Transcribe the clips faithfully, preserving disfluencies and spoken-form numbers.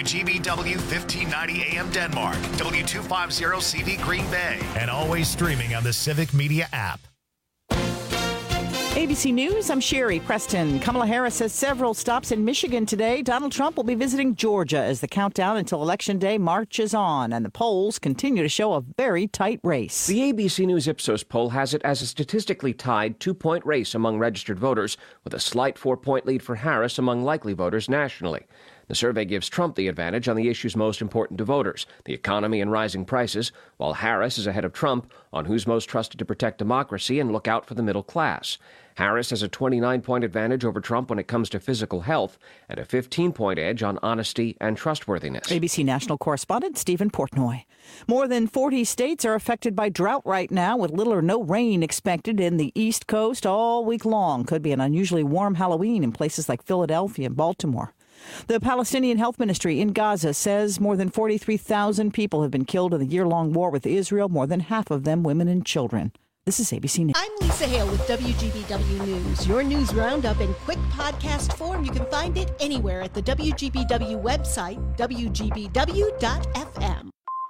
W G B W fifteen ninety A M Denmark, W two fifty C V Green Bay, and always streaming on the Civic Media app. A B C News, I'm Sherry Preston. Kamala Harris has several stops in Michigan today. Donald Trump will be visiting Georgia as the countdown until Election Day marches on, and the polls continue to show a very tight race. The A B C News Ipsos poll has it as a statistically tied two-point race among registered voters, with a slight four-point lead for Harris among likely voters nationally. The survey gives Trump the advantage on the issues most important to voters, the economy and rising prices, while Harris is ahead of Trump on who's most trusted to protect democracy and look out for the middle class. Harris has a twenty-nine point advantage over Trump when it comes to physical health and a fifteen point edge on honesty and trustworthiness. A B C national correspondent Stephen Portnoy. More than forty states are affected by drought right now, with little or no rain expected in the East Coast all week long. Could be an unusually warm Halloween in places like Philadelphia and Baltimore. The Palestinian Health Ministry in Gaza says more than forty-three thousand people have been killed in the year-long war with Israel, more than half of them women and children. This is A B C News. I'm Lisa Hale with W G B W News. Your news roundup in quick podcast form. You can find it anywhere at the W G B W website, W G B W dot F M.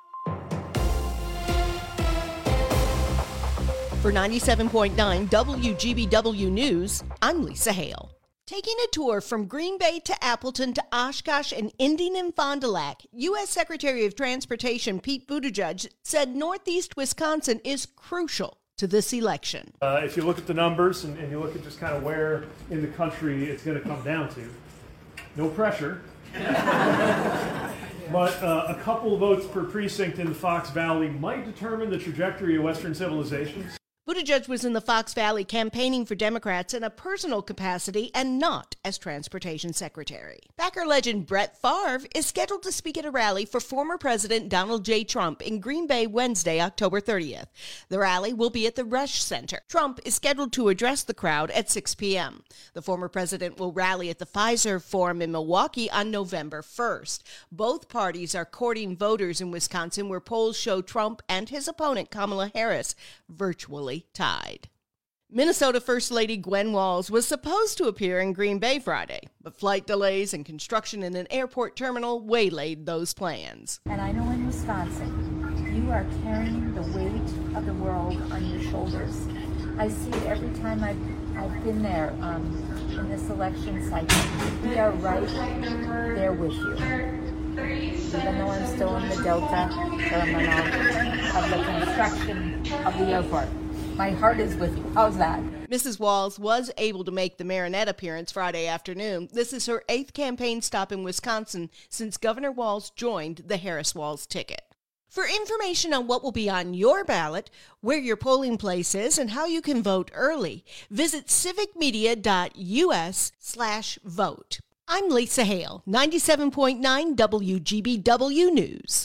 For ninety-seven point nine W G B W News, I'm Lisa Hale. Taking a tour from Green Bay to Appleton to Oshkosh and ending in Fond du Lac, U S Secretary of Transportation Pete Buttigieg said Northeast Wisconsin is crucial to this election. Uh, if you look at the numbers and, and you look at just kind of where in the country it's going to come down to, no pressure, but uh, a couple votes per precinct in the Fox Valley might determine the trajectory of Western civilization. Buttigieg was in the Fox Valley campaigning for Democrats in a personal capacity and not as transportation secretary. Packer legend Brett Favre is scheduled to speak at a rally for former President Donald J. Trump in Green Bay Wednesday, October thirtieth. The rally will be at the Rush Center. Trump is scheduled to address the crowd at six p.m. The former president will rally at the Pfizer Forum in Milwaukee on November first. Both parties are courting voters in Wisconsin, where polls show Trump and his opponent Kamala Harris virtually tied. Minnesota First Lady Gwen Walz was supposed to appear in Green Bay Friday, but flight delays and construction in an airport terminal waylaid those plans. And I know in Wisconsin, you are carrying the weight of the world on your shoulders. I see it every time I've, I've been there um, in this election cycle. We are right there with you. Even though I'm still in the Delta terminal of the construction of the airport. My heart is with you. How's that? Missus Walz was able to make the Marinette appearance Friday afternoon. This is her eighth campaign stop in Wisconsin since Governor Walz joined the Harris-Walz ticket. For information on what will be on your ballot, where your polling place is, and how you can vote early, visit civicmedia.us slash vote. I'm Lisa Hale, ninety-seven point nine W G B W News.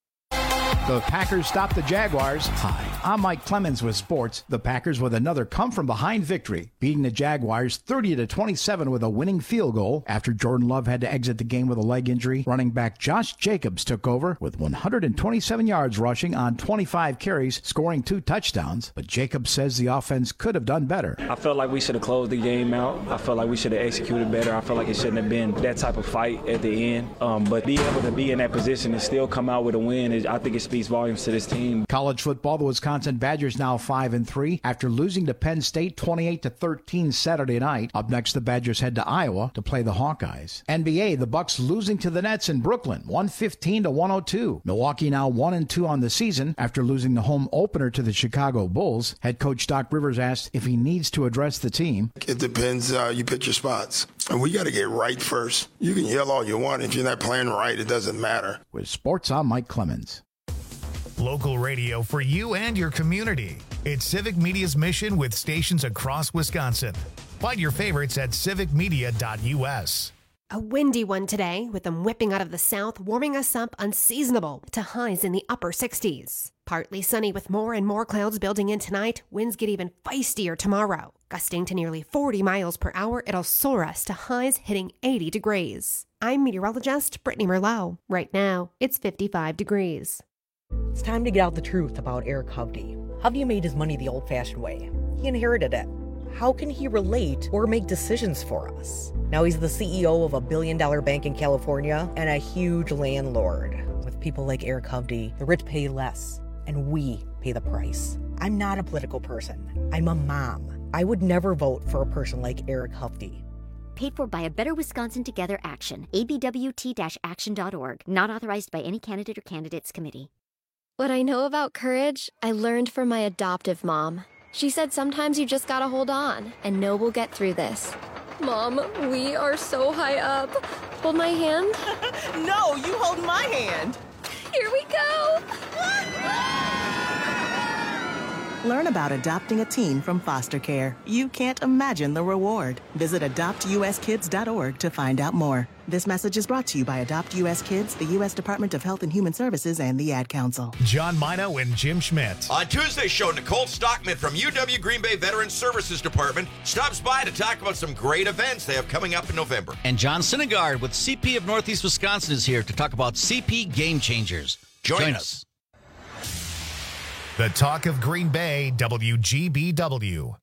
The Packers stop the Jaguars. Hi, I'm Mike Clemens with sports. The Packers with another come-from-behind victory, beating the Jaguars thirty to twenty-seven with a winning field goal after Jordan Love had to exit the game with a leg injury. Running back Josh Jacobs took over with one hundred twenty-seven yards rushing on twenty-five carries, scoring two touchdowns. But Jacobs says the offense could have done better. I felt like we should have closed the game out. I felt like we should have executed better. I felt like it shouldn't have been that type of fight at the end. Um, but being able to be in that position and still come out with a win, is, I think it speaks volumes to this team. College football, the Wisconsin Badgers now five and three after losing to Penn State twenty-eight to thirteen Saturday night. Up next, the Badgers head to Iowa to play the Hawkeyes. N B A, the Bucks losing to the Nets in Brooklyn, one fifteen to one oh two. Milwaukee now one and two on the season after losing the home opener to the Chicago Bulls. Head coach Doc Rivers asked if he needs to address the team. It depends. Uh, you pick your spots. And we got to get right first. You can yell all you want. If you're not playing right, it doesn't matter. With sports, I'm Mike Clemens. Local radio for you and your community. It's Civic Media's mission with stations across Wisconsin. Find your favorites at civic media dot U S. A windy one today, with them whipping out of the south, warming us up unseasonable to highs in the upper sixties. Partly sunny with more and more clouds building in tonight. Winds get even feistier tomorrow. Gusting to nearly forty miles per hour, it'll soar us to highs hitting eighty degrees. I'm meteorologist Brittany Merlot. Right now, it's fifty-five degrees. It's time to get out the truth about Eric Hovde. Hovde made his money the old-fashioned way. He inherited it. How can he relate or make decisions for us? Now he's the C E O of a billion dollar bank in California and a huge landlord. With people like Eric Hovde, the rich pay less, and we pay the price. I'm not a political person. I'm a mom. I would never vote for a person like Eric Hovde. Paid for by a Better Wisconsin Together action. A B W T action dot org. Not authorized by any candidate or candidates committee. What I know about courage, I learned from my adoptive mom. She said sometimes you just gotta hold on and know we'll get through this. Mom, we are so high up. Hold my hand. No, you hold my hand. Here we go. Learn about adopting a teen from foster care. You can't imagine the reward. Visit adopt U S kids dot org to find out more. This message is brought to you by Adopt U S Kids, the U S Department of Health and Human Services, and the Ad Council. John Mino and Jim Schmidt. On Tuesday's show, Nicole Stockman from U W Green Bay Veteran Services Department stops by to talk about some great events they have coming up in November. And John Sinnegard with C P of Northeast Wisconsin is here to talk about C P Game Changers. Join, Join us. us. The Talk of Green Bay, W G B W.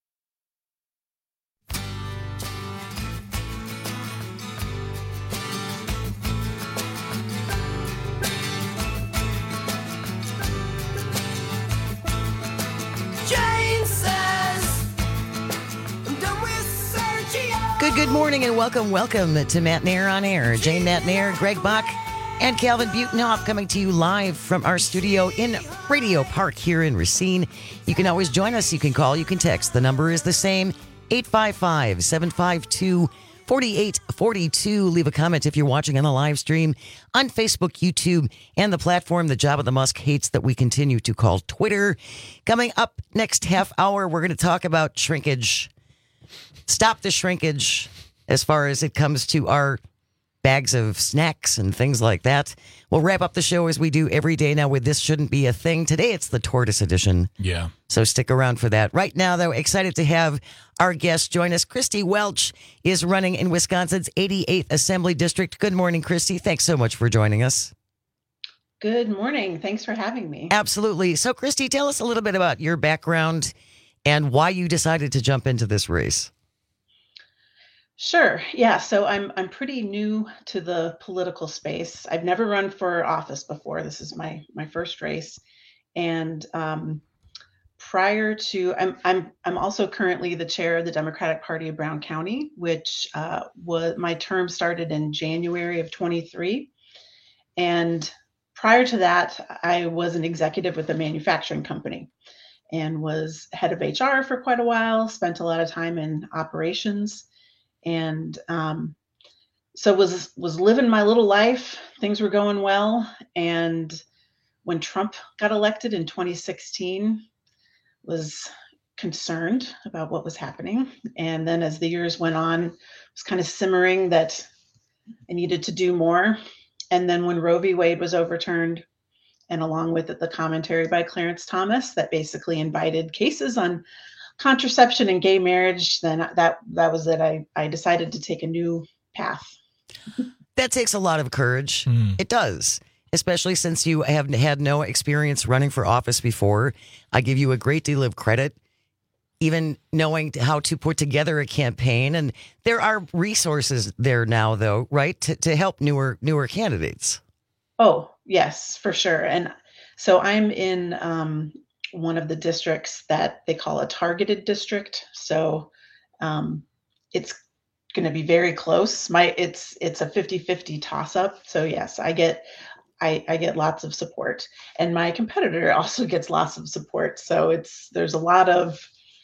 Jane says, I'm done with Sergio. Good, good morning and welcome, welcome to Matt Nair on Air. Jane Matt Nair, Greg Bach, and Calvin Butenhoff coming to you live from our studio in Radio Park here in Racine. You can always join us. You can call. You can text. The number is the same, eight five five, seven five two, four eight four two. Leave a comment if you're watching on the live stream on Facebook, YouTube, and the platform the Job of the Musk hates that we continue to call Twitter. Coming up next half hour, we're going to talk about shrinkage. Stop the shrinkage as far as it comes to our bags of snacks and things like that. We'll wrap up the show as we do every day now with This Shouldn't Be a Thing. Today it's the Tortoise edition. Yeah. So stick around for that. Right now, though, excited to have our guest join us. Christy Welch is running in Wisconsin's eighty-eighth Assembly District. Good morning, Christy. Thanks so much for joining us. Good morning. Thanks for having me. Absolutely. So, Christy, tell us a little bit about your background and why you decided to jump into this race. Sure. Yeah. So I'm I'm pretty new to the political space. I've never run for office before. This is my my first race, and um, prior to I'm I'm I'm also currently the chair of the Democratic Party of Brown County, which uh, was my term started in January of twenty-three, and prior to that, I was an executive with a manufacturing company, and was head of H R for quite a while. Spent a lot of time in operations. And um, so was was living my little life. Things were going well. And when Trump got elected in twenty sixteen, was concerned about what was happening. And then as the years went on, was kind of simmering that I needed to do more. And then when Roe v. Wade was overturned, and along with it, the commentary by Clarence Thomas that basically invited cases on contraception and gay marriage, then that that was it. I, I decided to take a new path. That takes a lot of courage. Mm. It does, especially since you have had no experience running for office before. I give you a great deal of credit, even knowing how to put together a campaign. And there are resources there now, though, right, to, to help newer newer candidates. Oh, yes, for sure. And so I'm in um, one of the districts that they call a targeted district. So um, it's going to be very close. My it's it's a fifty-fifty toss up. So yes, I get I, I get lots of support, and my competitor also gets lots of support. So it's there's a lot of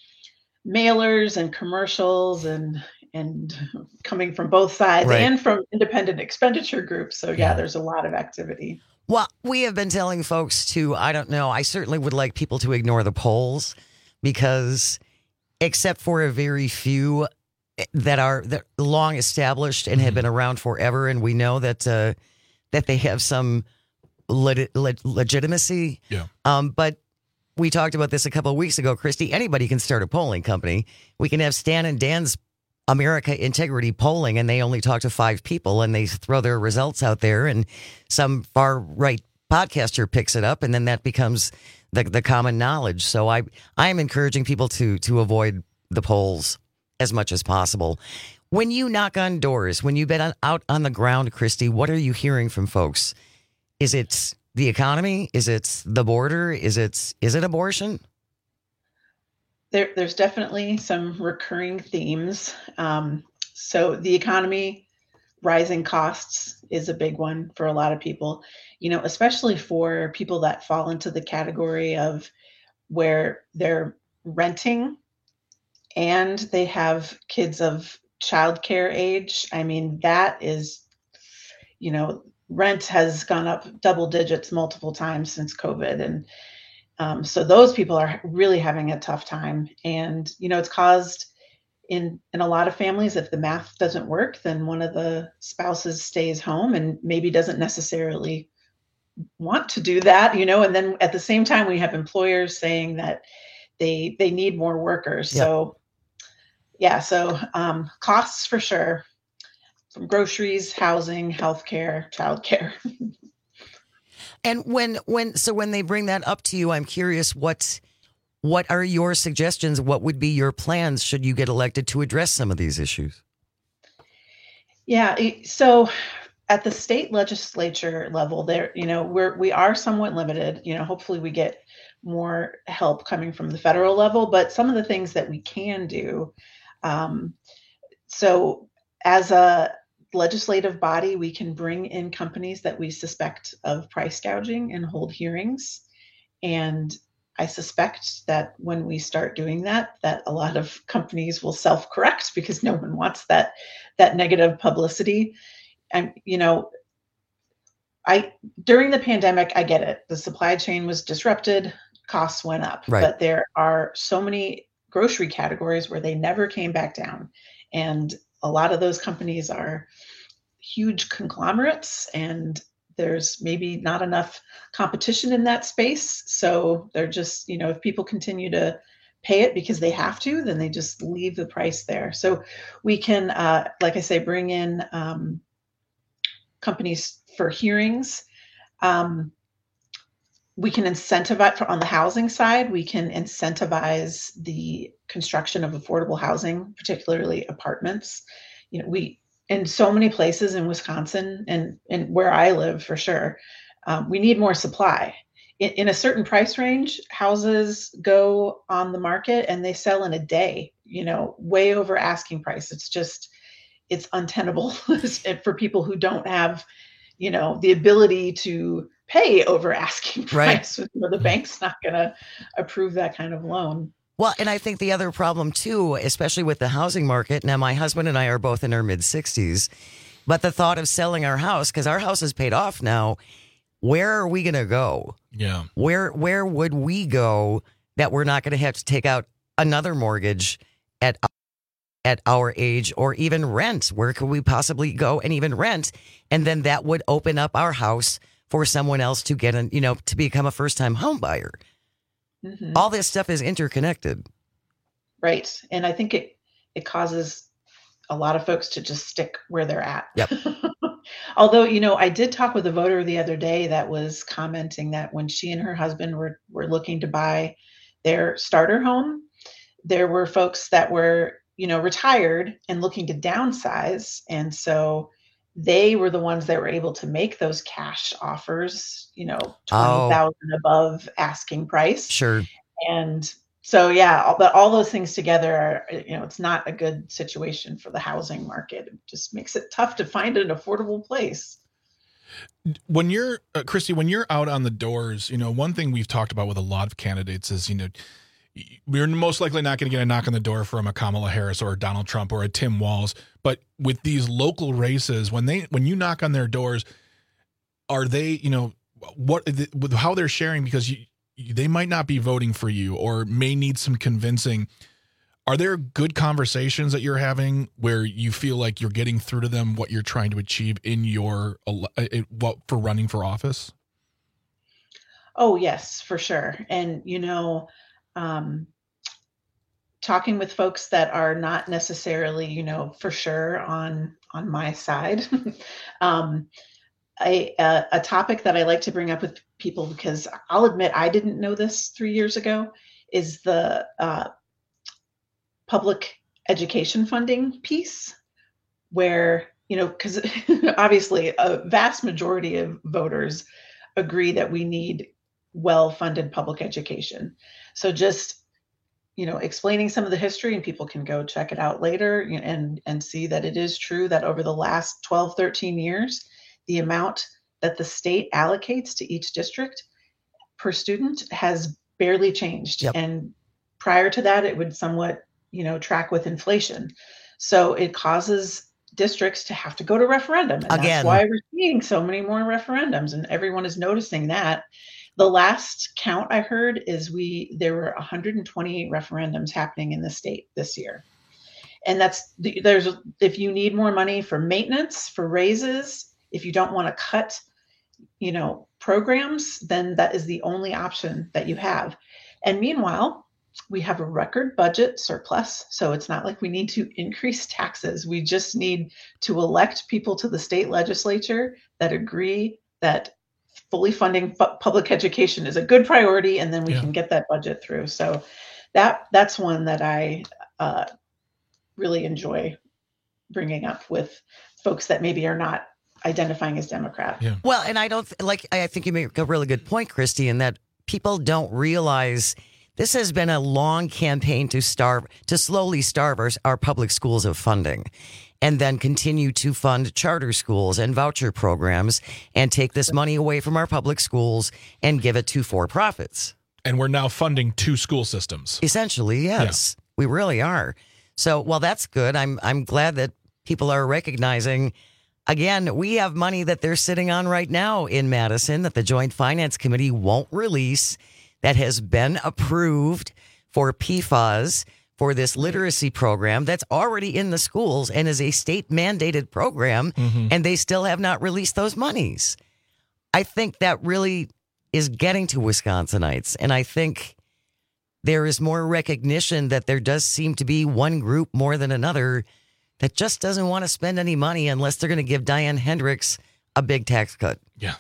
mailers and commercials and and coming from both sides, right, and from independent expenditure groups. So yeah, there's a lot of activity. Well, we have been telling folks to, I don't know, I certainly would like people to ignore the polls, because except for a very few that are that long established and have been around forever, and we know that uh, that they have some le- le- legitimacy. Yeah. Um, but we talked about this a couple of weeks ago, Christy. Anybody can start a polling company. We can have Stan and Dan's America Integrity Polling, and they only talk to five people, and they throw their results out there, and some far right podcaster picks it up, and then that becomes the the common knowledge. So I I am encouraging people to to avoid the polls as much as possible. When you knock on doors, when you've been on, out on the ground, Christy, what are you hearing from folks? Is it the economy? Is it the border? Is it is it abortion? There, there's definitely some recurring themes. Um, so the economy, rising costs is a big one for a lot of people, you know, especially for people that fall into the category of where they're renting and they have kids of childcare age. I mean, that is, you know, rent has gone up double digits multiple times since COVID. And um, so those people are really having a tough time. And, you know, it's caused in, in a lot of families, if the math doesn't work, then one of the spouses stays home and maybe doesn't necessarily want to do that, you know, and then at the same time, we have employers saying that they, they need more workers. Yep. So yeah, so um, costs for sure, from groceries, housing, healthcare, childcare. And when when so when they bring that up to you, I'm curious what what are your suggestions? What would be your plans should you get elected to address some of these issues? Yeah, so at the state legislature level, there, you know, we're we are somewhat limited. You know, hopefully we get more help coming from the federal level, but some of the things that we can do. Um, so as a legislative body, we can bring in companies that we suspect of price gouging and hold hearings. And I suspect that when we start doing that, that a lot of companies will self-correct because no one wants that, that negative publicity. And, you know, I, during the pandemic, I get it. The supply chain was disrupted, costs went up, right. But there are so many grocery categories where they never came back down. And a lot of those companies are huge conglomerates and there's maybe not enough competition in that space. So they're just, you know, if people continue to pay it because they have to, then they just leave the price there. So we can, uh, like I say, bring in um, companies for hearings. Um, We can incentivize for, on the housing side, we can incentivize the construction of affordable housing, particularly apartments. You know, we, in so many places in Wisconsin and, and where I live for sure, um, we need more supply. In, in a certain price range, houses go on the market and they sell in a day, you know, way over asking price. It's just, it's untenable for people who don't have, you know, the ability to pay over asking price. Right. The bank's not going to approve that kind of loan. Well, and I think the other problem too, especially with the housing market. Now, my husband and I are both in our mid sixties, but the thought of selling our house, because our house is paid off now, where are we going to go? Yeah. Where, where would we go that we're not going to have to take out another mortgage at at our age, or even rent? Where could we possibly go and even rent? And then that would open up our house for someone else to get, an, you know, to become a first-time home buyer. Mm-hmm. All this stuff is interconnected. Right. And I think it, it causes a lot of folks to just stick where they're at. Yep. Although, you know, I did talk with a voter the other day that was commenting that when she and her husband were, were looking to buy their starter home, there were folks that were, you know, retired and looking to downsize. And so they were the ones that were able to make those cash offers, you know, twenty thousand oh. above asking price. Sure. And so, yeah, all, but all those things together are, you know, it's not a good situation for the housing market. It just makes it tough to find an affordable place. When you're, uh, Christy, when you're out on the doors, you know, one thing we've talked about with a lot of candidates is, you know, we're most likely not going to get a knock on the door from a Kamala Harris or a Donald Trump or a Tim Walz. But with these local races, when they when you knock on their doors, are they, you know, what with how they're sharing, because you, they might not be voting for you or may need some convincing. Are there good conversations that you're having where you feel like you're getting through to them what you're trying to achieve in your what for running for office? Oh, yes, for sure. And, you know, um, talking with folks that are not necessarily, you know, for sure on on my side. um, I, uh, a topic that I like to bring up with people, because I'll admit I didn't know this three years ago, is the uh, public education funding piece where, you know, because obviously a vast majority of voters agree that we need well-funded public education. So just, you know, explaining some of the history, and people can go check it out later and, and see that it is true that over the last twelve, thirteen years, the amount that the state allocates to each district per student has barely changed. Yep. And prior to that, it would somewhat, you know, track with inflation. So it causes districts to have to go to referendum. And Again. That's why we're seeing so many more referendums, and everyone is noticing that. The last count I heard is we there were one hundred twenty-eight referendums happening in the state this year. And that's there's if you need more money for maintenance, for raises, if you don't want to cut, you know, programs, then that is the only option that you have. And meanwhile, we have a record budget surplus. So it's not like we need to increase taxes. We just need to elect people to the state legislature that agree that fully funding fu- public education is a good priority, and then we Yeah. can get that budget through. So that that's one that I uh, really enjoy bringing up with folks that maybe are not identifying as Democrat. Yeah. Well, and I don't th- like, I think you make a really good point, Christy, in that people don't realize this has been a long campaign to starve, to slowly starve our, our public schools of funding, and then continue to fund charter schools and voucher programs and take this money away from our public schools and give it to for-profits. And we're now funding two school systems. Essentially, yes. Yeah. We really are. So, well, that's good. I'm I'm glad that people are recognizing, again, we have money that they're sitting on right now in Madison that the Joint Finance Committee won't release, that has been approved for P F A S, for this literacy program that's already in the schools and is a state mandated program, mm-hmm. and they still have not released those monies. I think that really is getting to Wisconsinites, and I think there is more recognition that there does seem to be one group more than another that just doesn't want to spend any money unless they're going to give Diane Hendricks a big tax cut. Yeah.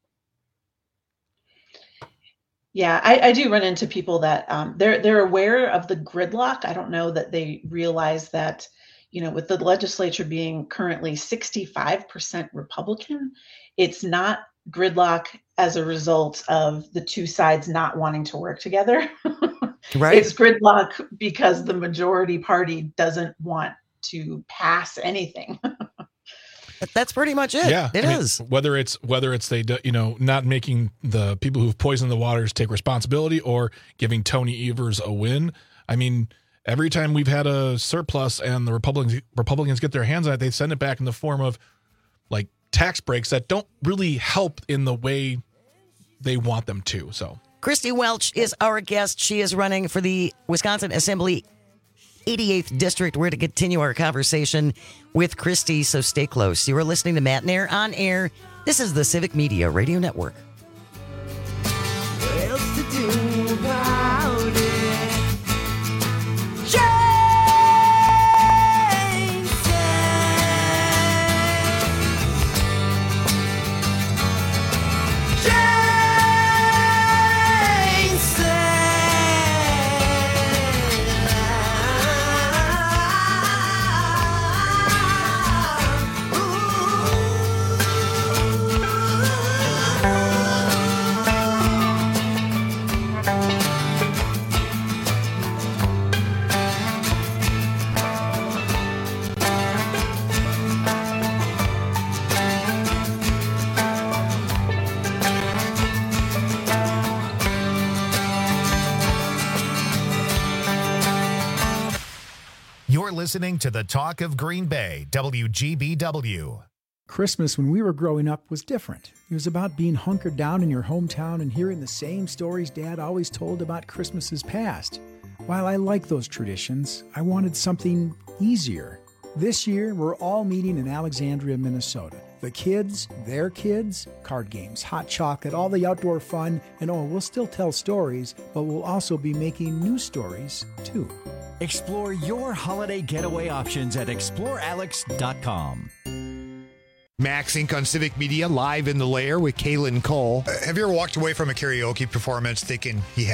Yeah, I, I do run into people that um, they're they're aware of the gridlock. I don't know that they realize that, you know, with the legislature being currently sixty-five percent Republican, it's not gridlock as a result of the two sides not wanting to work together. Right. It's gridlock because the majority party doesn't want to pass anything. That's pretty much it. Yeah, it I is. Mean, whether it's whether it's they do, you know, not making the people who've poisoned the waters take responsibility, or giving Tony Evers a win. I mean, every time we've had a surplus and the Republicans Republicans get their hands on it, they send it back in the form of like tax breaks that don't really help in the way they want them to. So Christy Welch is our guest. She is running for the Wisconsin Assembly eighty-eighth District. We're to continue our conversation with Christy, so stay close. You are listening to Matt Nair on Air. This is the Civic Media Radio Network. What else to do about it? You're listening to the Talk of Green Bay, W G B W. Christmas when we were growing up was different. It was about being hunkered down in your hometown and hearing the same stories Dad always told about Christmases past. While I like those traditions, I wanted something easier. This year, we're all meeting in Alexandria, Minnesota. The kids, their kids, card games, hot chocolate, all the outdoor fun, and oh, we'll still tell stories, but we'll also be making new stories, too. Explore your holiday getaway options at explore alex dot com. Max Incorporated on Civic Media, live in the lair with Kaylin Cole. Uh, have you ever walked away from a karaoke performance thinking, yeah,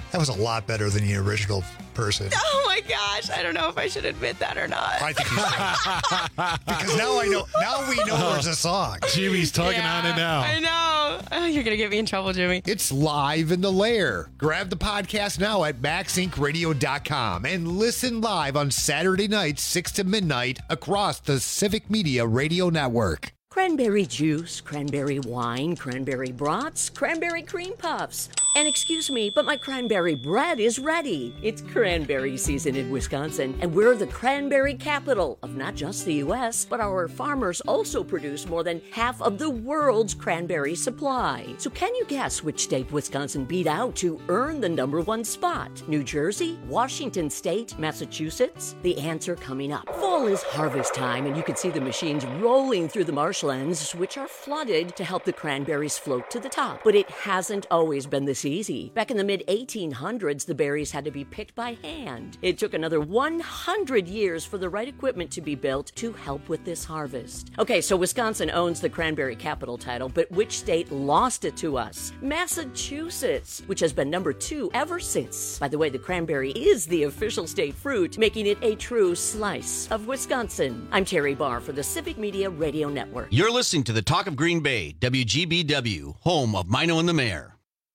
That was a lot better than the original person. Oh my gosh, I don't know if I should admit that or not. I think you should. Because now I know. Now we know there's a song. Jimmy's tugging Yeah, on it now. I know. Oh, you're gonna get me in trouble, Jimmy. It's live in the lair. Grab the podcast now at max inc radio dot com and listen live on Saturday nights, six to midnight, across the Civic Media Radio Network. Cranberry juice, cranberry wine, cranberry brats, cranberry cream puffs. And excuse me, but my cranberry bread is ready. It's cranberry season in Wisconsin, and we're the cranberry capital of not just the U S, but our farmers also produce more than half of the world's cranberry supply. So can you guess which state Wisconsin beat out to earn the number one spot? New Jersey, Washington State, Massachusetts? The answer coming up. Fall is harvest time, and you can see the machines rolling through the marshlands, which are flooded to help the cranberries float to the top. But it hasn't always been this easy. Back in the mid eighteen hundreds, the berries had to be picked by hand. It took another one hundred years for the right equipment to be built to help with this harvest. Okay, so Wisconsin owns the cranberry capital title, but which state lost it to us? Massachusetts, which has been number two ever since. By the way, the cranberry is the official state fruit, making it a true slice of Wisconsin. I'm Terry Barr for the Civic Media Radio Network. You're listening to the Talk of Green Bay, W G B W, home of Mino and the Mayor.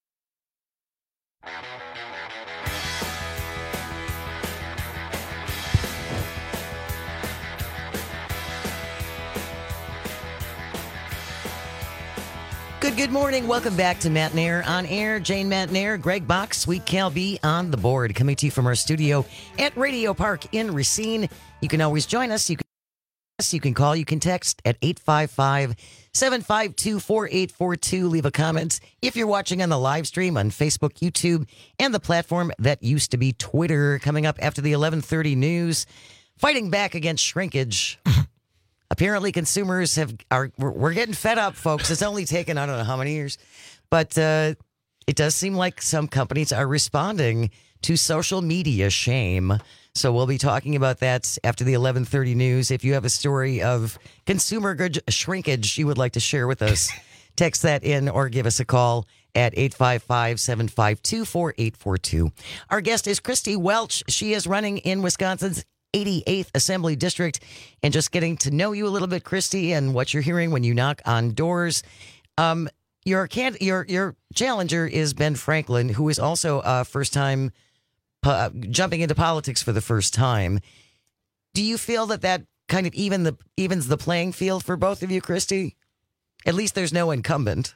Good, good morning. Welcome back to Matt Nair on Air. Jane Matt Nair, Greg Bach, Sweet Cal B on the board. Coming to you from our studio at Radio Park in Racine. You can always join us. You can, you can call, you can text at eight five five, seven five two, four eight four two. Leave a comment if you're watching on the live stream on Facebook, YouTube, and the platform that used to be Twitter. Coming up after the eleven thirty news, fighting back against shrinkage. Apparently, consumers have are we're, we're getting fed up, folks. It's only taken I don't know how many years, but uh, it does seem like some companies are responding to social media shame. So we'll be talking about that after the eleven thirty news. If you have a story of consumer good shrinkage you would like to share with us, text that in or give us a call at eight five five, seven five two, four eight four two. Our guest is Christy Welch. She is running in Wisconsin's eighty-eighth Assembly District. And just getting to know you a little bit, Christy, and what you're hearing when you knock on doors. Um, your, can- your, your challenger is Ben Franklin, who is also a first-time uh, jumping into politics for the first time. Do you feel that that kind of even the evens the playing field for both of you, Christy? At least there's no incumbent.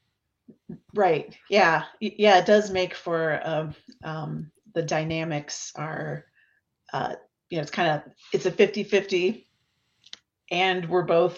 Right. Yeah. Y- Yeah. It does make for uh, um, the dynamics are, uh, you know, it's kind of, it's a fifty-fifty and we're both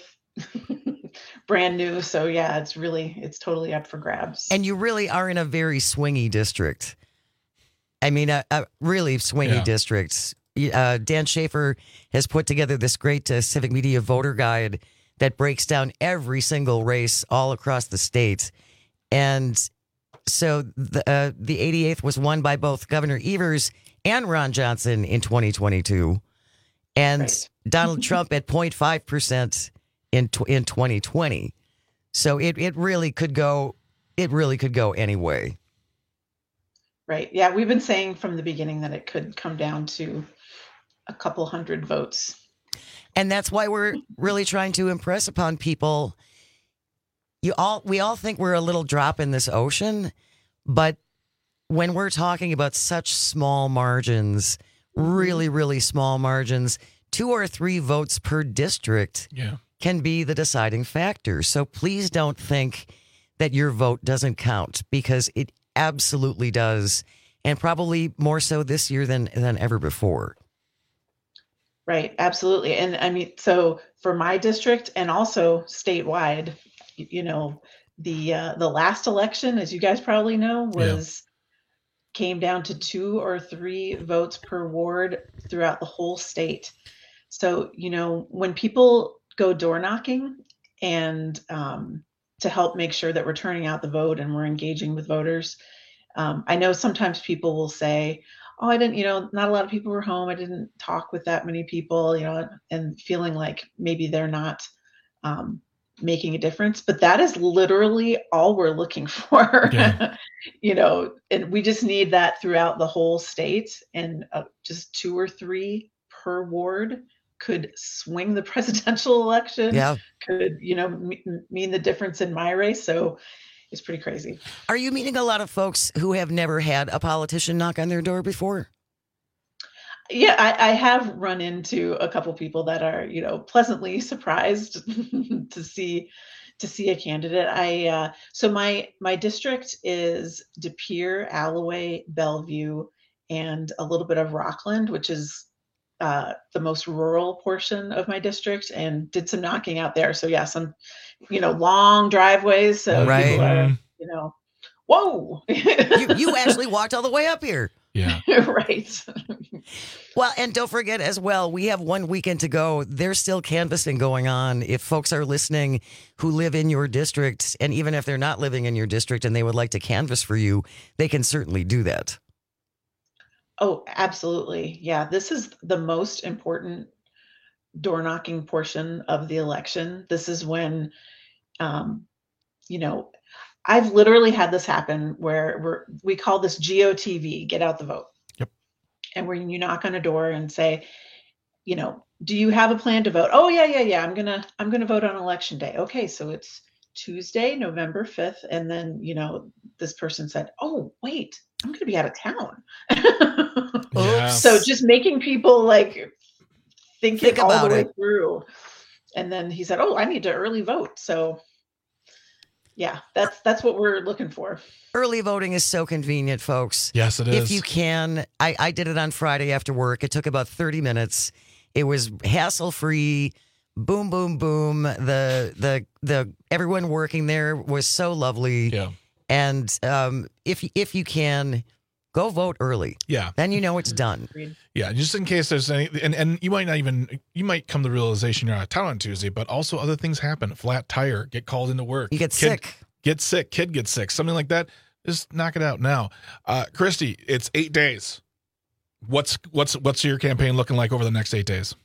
brand new. So yeah, it's really, it's totally up for grabs. And you really are in a very swingy district. I mean, a, a really swingy Yeah. district. Uh, Dan Schaefer has put together this great uh, Civic Media voter guide that breaks down every single race all across the state. And so the, uh, the eighty-eighth was won by both Governor Evers and Ron Johnson in twenty twenty-two. And right. Donald Trump at zero point five percent in tw- in twenty twenty. So it, it really could go, it really could go any way. Right. Yeah. We've been saying from the beginning that it could come down to a couple hundred votes. And that's why we're really trying to impress upon people. You all, we all think we're a little drop in this ocean, but when we're talking about such small margins, really, really small margins, two or three votes per district Yeah. can be the deciding factor. So please don't think that your vote doesn't count, because it absolutely does, and probably more so this year than than ever before. Right. Absolutely. And I mean, so for my district and also statewide, y- you know, the uh, the last election, as you guys probably know, was came down to two or three votes per ward throughout the whole state. So, you know, when people go door knocking and um, to help make sure that we're turning out the vote and we're engaging with voters, um, I know sometimes people will say, oh, I didn't, you know, not a lot of people were home. I didn't talk with that many people, you know, and feeling like maybe they're not um, making a difference. But that is literally all we're looking for. Yeah. You know, and we just need that throughout the whole state, and uh, just two or three per ward could swing the presidential election. Yeah. Could, you know, m- mean the difference in my race. So it's pretty crazy. Are you meeting a lot of folks who have never had a politician knock on their door before? Yeah, I, I have run into a couple people that are, you know, pleasantly surprised to see to see a candidate. I uh, so my my district is De Pere, Alloway, Bellevue, and a little bit of Rockland, which is uh, the most rural portion of my district, and did some knocking out there. So yeah, some, you know, long driveways. So right. people are, you know, whoa. you, you actually walked all the way up here. Yeah. Right. Well, and don't forget as well, we have one weekend to go. There's still canvassing going on. If folks are listening who live in your district, and even if they're not living in your district and they would like to canvass for you, they can certainly do that. Oh, absolutely. Yeah. This is the most important door knocking portion of the election. This is when, um, you know, I've literally had this happen where we're, we call this G O T V, get out the vote. Yep. And where you knock on a door and say, you know, do you have a plan to vote? Oh yeah, yeah, yeah. I'm going to, I'm going to vote on election day. Okay. So it's Tuesday, November fifth. And then, you know, this person said, oh, wait, I'm going to be out of town. Yeah. So just making people like think, Think it all about the way it. through. And then he said, oh, I need to early vote. So yeah, that's that's what we're looking for. Early voting is so convenient, folks. Yes, it is. If you can, I, I did it on Friday after work. It took about thirty minutes. It was hassle-free. Boom, boom, boom. The the the everyone working there was so lovely. Yeah. And um, if if you can, go vote early. Yeah. Then you know it's done. Yeah, just in case there's any, and, and you might not even, you might come to the realization you're out of town on Tuesday, but also other things happen. Flat tire, get called into work. You get kid, sick. Get sick, kid gets sick, something like that. Just knock it out now. Uh, Christy, it's eight days. What's what's what's your campaign looking like over the next eight days?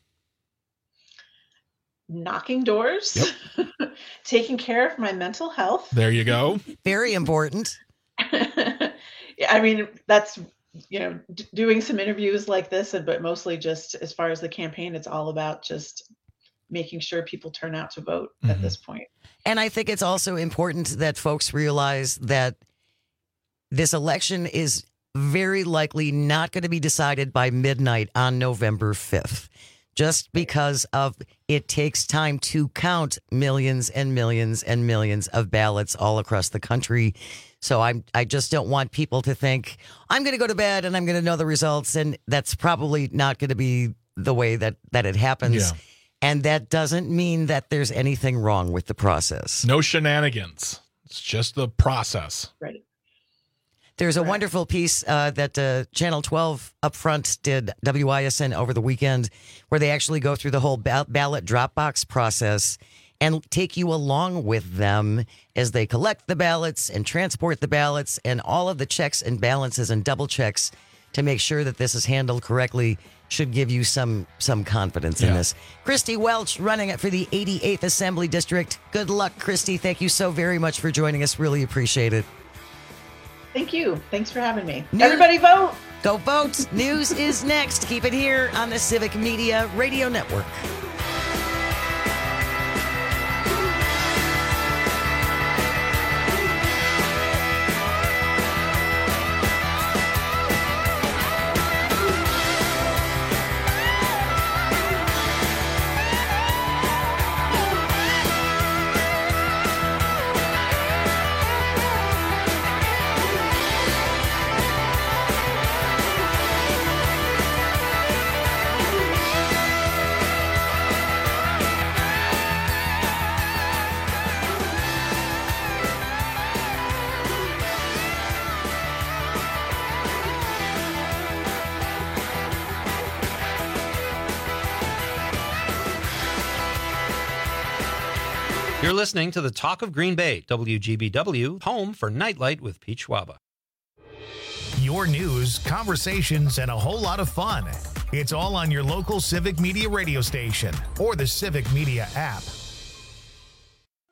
Knocking doors, yep. Taking care of my mental health. There you go. Very important. I mean, that's, you know, d- doing some interviews like this, but mostly just as far as the campaign, it's all about just making sure people turn out to vote mm-hmm. at this point. And I think it's also important that folks realize that this election is very likely not going to be decided by midnight on November fifth, just because of it takes time to count millions and millions and millions of ballots all across the country. So I'm, I just don't want people to think, I'm going to go to bed and I'm going to know the results. And that's probably not going to be the way that, that it happens. Yeah. And that doesn't mean that there's anything wrong with the process. No shenanigans. It's just the process. Right. There's a wonderful piece uh, that uh, Channel twelve up front did, W I S N, over the weekend, where they actually go through the whole ba- ballot drop box process and take you along with them as they collect the ballots and transport the ballots and all of the checks and balances and double checks to make sure that this is handled correctly. Should give you some some confidence yeah. in this. Christy Welch running it for the eighty-eighth Assembly District. Good luck, Christy. Thank you so very much for joining us. Really appreciate it. Thank you. Thanks for having me. News- Everybody vote. Go vote. News is next. Keep it here on the Civic Media Radio Network. You're listening to the Talk of Green Bay, W G B W, home for Nightlight with Pete Schwaba. Your news, conversations, and a whole lot of fun. It's all on your local Civic Media radio station or the Civic Media app.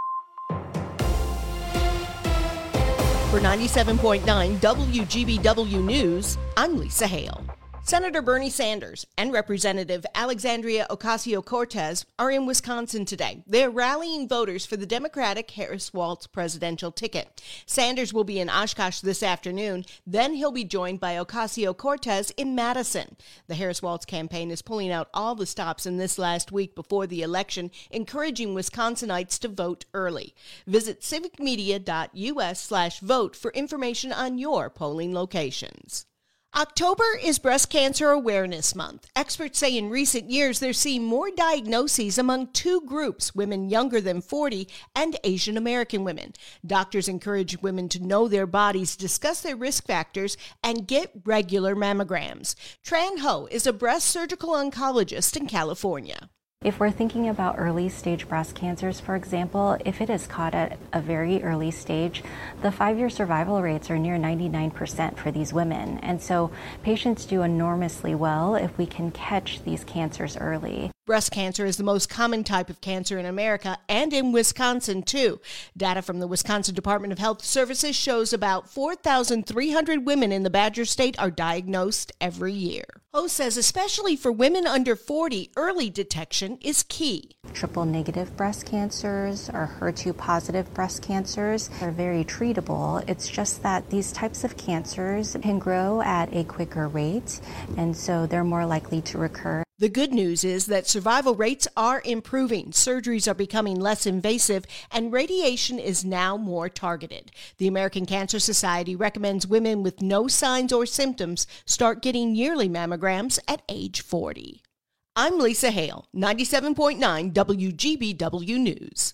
For ninety-seven point nine W G B W News, I'm Lisa Hale. Senator Bernie Sanders and Representative Alexandria Ocasio-Cortez are in Wisconsin today. They're rallying voters for the Democratic Harris-Walz presidential ticket. Sanders will be in Oshkosh this afternoon. Then he'll be joined by Ocasio-Cortez in Madison. The Harris-Walz campaign is pulling out all the stops in this last week before the election, encouraging Wisconsinites to vote early. Visit civicmedia.us slash vote for information on your polling locations. October is Breast Cancer Awareness Month. Experts say in recent years they're seeing more diagnoses among two groups, women younger than forty and Asian American women. Doctors encourage women to know their bodies, discuss their risk factors, and get regular mammograms. Tran Ho is a breast surgical oncologist in California. If we're thinking about early stage breast cancers, for example, if it is caught at a very early stage, the five-year survival rates are near ninety-nine percent for these women. And so patients do enormously well if we can catch these cancers early. Breast cancer is the most common type of cancer in America and in Wisconsin, too. Data from the Wisconsin Department of Health Services shows about four thousand three hundred women in the Badger State are diagnosed every year. Ho says especially for women under forty, early detection is key. Triple negative breast cancers or H E R two positive breast cancers are very treatable. It's just that these types of cancers can grow at a quicker rate, and so they're more likely to recur. The good news is that survival rates are improving, surgeries are becoming less invasive, and radiation is now more targeted. The American Cancer Society recommends women with no signs or symptoms start getting yearly mammograms at age forty. I'm Lisa Hale, ninety-seven point nine W G B W News.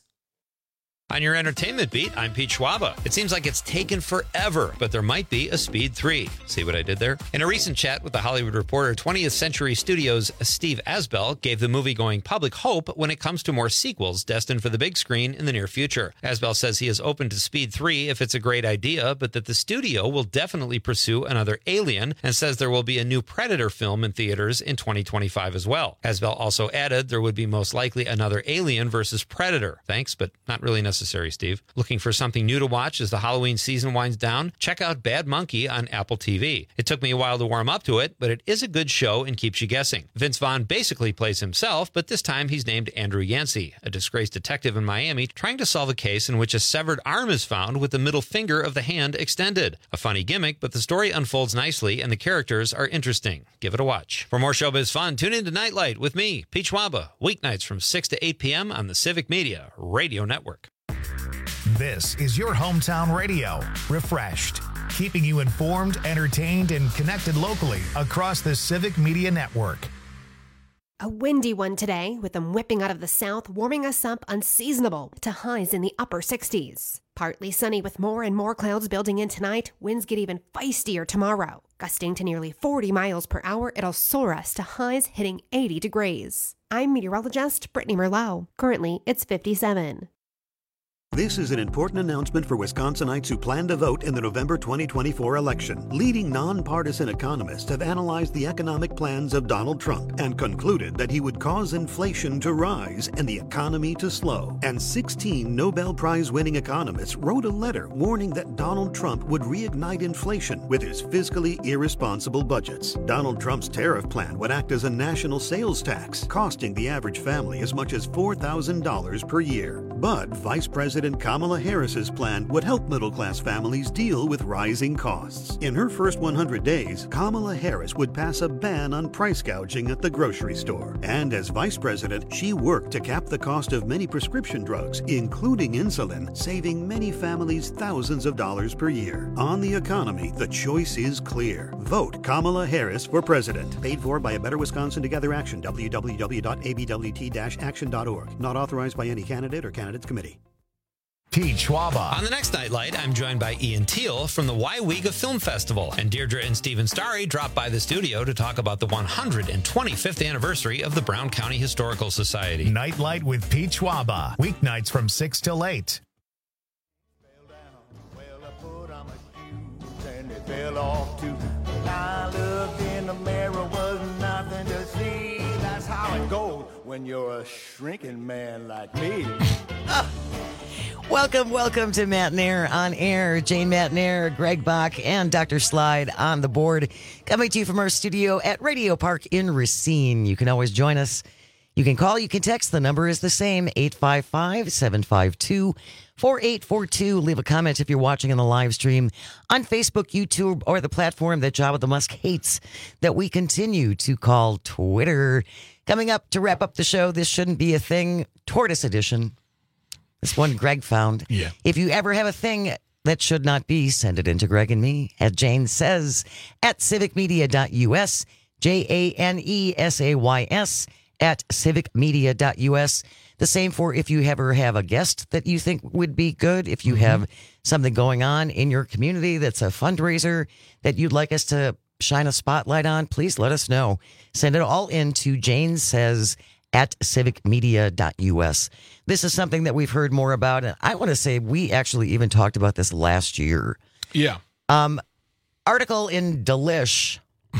On your entertainment beat, I'm Pete Schwaba. It seems like it's taken forever, but there might be a Speed three. See what I did there? In a recent chat with The Hollywood Reporter, twentieth Century Studios' Steve Asbell gave the movie-going public hope when it comes to more sequels destined for the big screen in the near future. Asbell says he is open to Speed three if it's a great idea, but that the studio will definitely pursue another Alien, and says there will be a new Predator film in theaters in twenty twenty-five as well. Asbell also added there would be most likely another Alien versus Predator. Thanks, but not really necessary. Necessary, Steve. Looking for something new to watch as the Halloween season winds down? Check out Bad Monkey on Apple T V. It took me a while to warm up to it, but it is a good show and keeps you guessing. Vince Vaughn basically plays himself, but this time he's named Andrew Yancey, a disgraced detective in Miami trying to solve a case in which a severed arm is found with the middle finger of the hand extended. A funny gimmick, but the story unfolds nicely and the characters are interesting. Give it a watch. For more showbiz fun, tune in to Nightlight with me, Pete Schwaba, weeknights from six to eight p.m. on the Civic Media Radio Network. This is your hometown radio, refreshed, keeping you informed, entertained, and connected locally across the Civic Media Network. A windy one today, with them whipping out of the south, warming us up unseasonable to highs in the upper sixties. Partly sunny with more and more clouds building in tonight. Winds get even feistier tomorrow. Gusting to nearly forty miles per hour, it'll soar us to highs hitting eighty degrees. I'm meteorologist Brittany Merlot. Currently, it's fifty-seven. This is an important announcement for Wisconsinites who plan to vote in the November twenty twenty-four election. Leading nonpartisan economists have analyzed the economic plans of Donald Trump and concluded that he would cause inflation to rise and the economy to slow. And sixteen Nobel Prize-winning economists wrote a letter warning that Donald Trump would reignite inflation with his fiscally irresponsible budgets. Donald Trump's tariff plan would act as a national sales tax, costing the average family as much as four thousand dollars per year. But Vice President Kamala Harris's plan would help middle-class families deal with rising costs. In her first one hundred days, Kamala Harris would pass a ban on price gouging at the grocery store. And as vice president, she worked to cap the cost of many prescription drugs, including insulin, saving many families thousands of dollars per year. On the economy, the choice is clear. Vote Kamala Harris for president. Paid for by A Better Wisconsin Together Action, w w w dot a b w t dash action dot org. Not authorized by any candidate or candidates committee. Pete Schwaba. On the next Nightlight, I'm joined by Ian Teal from the Waiwiga Film Festival. And Deirdre and Stephen Starry dropped by the studio to talk about the one hundred twenty-fifth anniversary of the Brown County Historical Society. Nightlight with Pete Schwaba. Weeknights from six till eight. Fell off too. I looked in the mirror, was nothing to see. That's how it goes when you're a shrinking man like me. Uh, Welcome, welcome to Matt Nair on air. Jane Matt Nair, Greg Bach, and Doctor Slide on the board. Coming to you from our studio at Radio Park in Racine. You can always join us. You can call, you can text. The number is the same, eight five five, seven five two, four eight four two. Leave a comment if you're watching on the live stream on Facebook, YouTube, or the platform that Jabba the Musk hates that we continue to call Twitter. Coming up to wrap up the show, This Shouldn't Be a Thing, Tortoise Edition. This one Greg found. Yeah. If you ever have a thing that should not be, send it into Greg and me at Jane Says at civic media dot U S, J A N E S A Y S at civic media dot U S. The same for if you ever have a guest that you think would be good. If you mm-hmm. have something going on in your community that's a fundraiser that you'd like us to shine a spotlight on, please let us know. Send it all in to Jane Says at civic media dot U S. This is something that we've heard more about, and I want to say we actually even talked about this last year. Yeah. Um, article in delish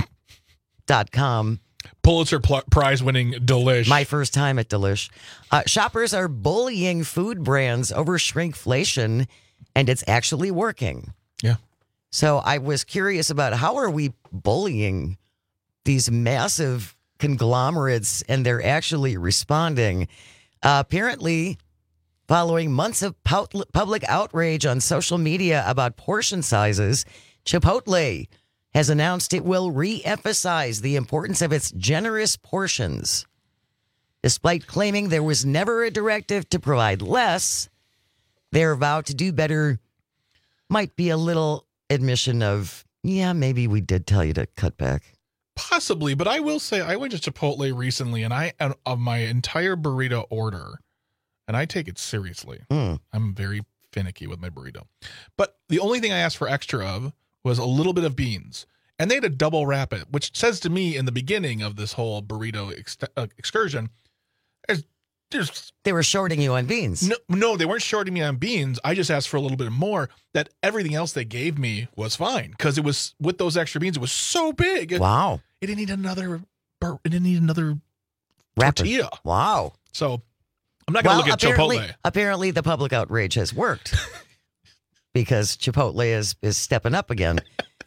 dot com. Pulitzer pl- Prize winning Delish. My first time at Delish. Uh, shoppers are bullying food brands over shrinkflation, and it's actually working. Yeah. So I was curious about how are we bullying these massive conglomerates, and they're actually responding. Uh, apparently, following months of pu- public outrage on social media about portion sizes, Chipotle has announced it will re-emphasize the importance of its generous portions. Despite claiming there was never a directive to provide less, their vow to do better might be a little admission of, yeah, maybe we did tell you to cut back. Possibly, but I will say I went to Chipotle recently, and I of my entire burrito order, and I take it seriously. Mm. I'm very finicky with my burrito. But the only thing I asked for extra of was a little bit of beans, and they had to double wrap it, which says to me in the beginning of this whole burrito ex- uh, excursion, there's, there's they were shorting you on beans. No, no, they weren't shorting me on beans. I just asked for a little bit more. That everything else they gave me was fine because it was with those extra beans. It was so big. Wow! It didn't need another. It didn't need another Wrapper. tortilla. Wow! So I'm not going to well, look at apparently, Chipotle. Apparently, the public outrage has worked because Chipotle is is stepping up again.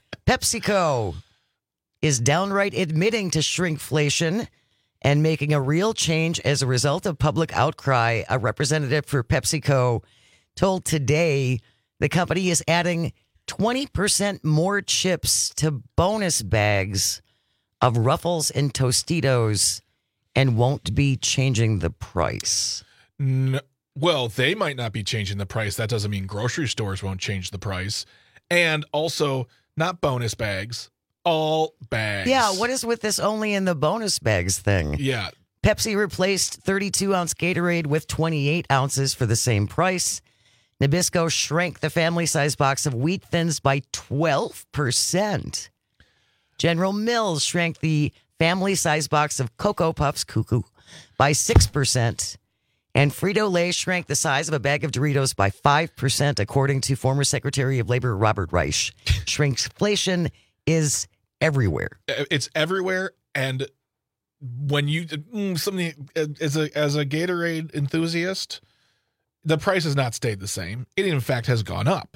PepsiCo is downright admitting to shrinkflation and making a real change as a result of public outcry. A representative for PepsiCo told Today the company is adding twenty percent more chips to bonus bags of Ruffles and Tostitos and won't be changing the price. No, well, they might not be changing the price. That doesn't mean grocery stores won't change the price. And also, not bonus bags, all bags. Yeah, what is with this only in the bonus bags thing? Yeah. Pepsi replaced thirty-two ounce Gatorade with twenty-eight ounces for the same price. Nabisco shrank the family size box of Wheat Thins by twelve percent. General Mills shrank the family size box of Cocoa Puffs, cuckoo, by six percent. And Frito-Lay shrank the size of a bag of Doritos by five percent, according to former Secretary of Labor Robert Reich. Shrinkflation is everywhere. It's everywhere, and when you mm, something as a as a Gatorade enthusiast, the price has not stayed the same. It in fact has gone up.